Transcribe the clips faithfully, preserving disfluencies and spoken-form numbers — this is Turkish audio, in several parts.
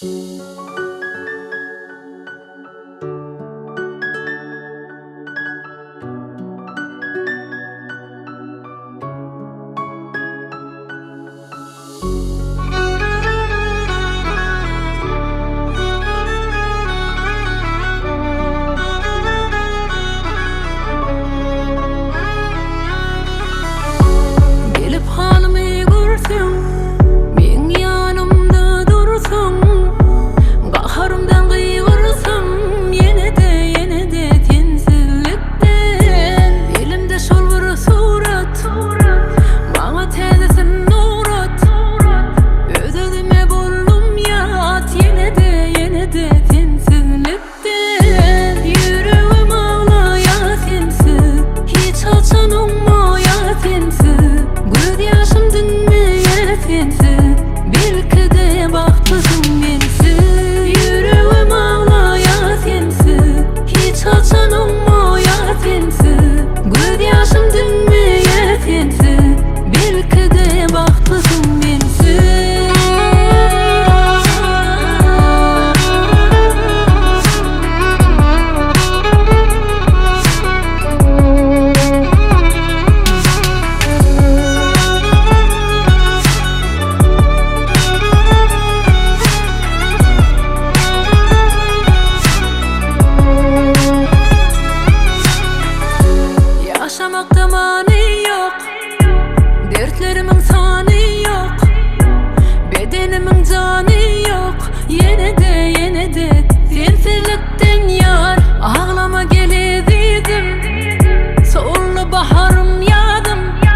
Yaşamakta mani yok, dertlerimin sani yok, bedenimin cani yok. Yine de yine de sensizlikten yar, ağlama gele dedim. Soğullu baharım yadım,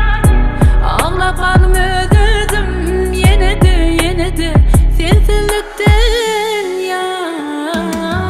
ağla kalım ödedim. Yine de yine de sensizlikten yar.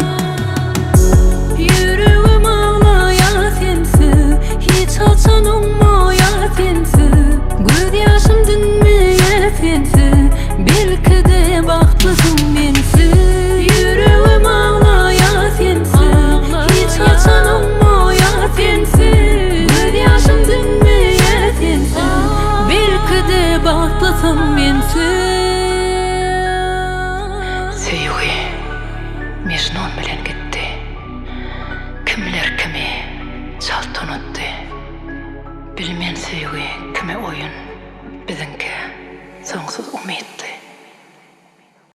Yüreğim ağlaya sensiz, hiç açan olmaya sensiz. Göz yaşım dinmeye sensiz, belki de baktısın mensiz. Yüreğim ağlaya sensiz, hiç açan olmaya sensiz. Göz yaşım dinmeye sensiz, belki de baktısın mensiz. Sevgi Mecnun bilen gitti, kimler kimi çalt unuttu. Bilmen sevgi kime oyun, bizimki soňsuz umid.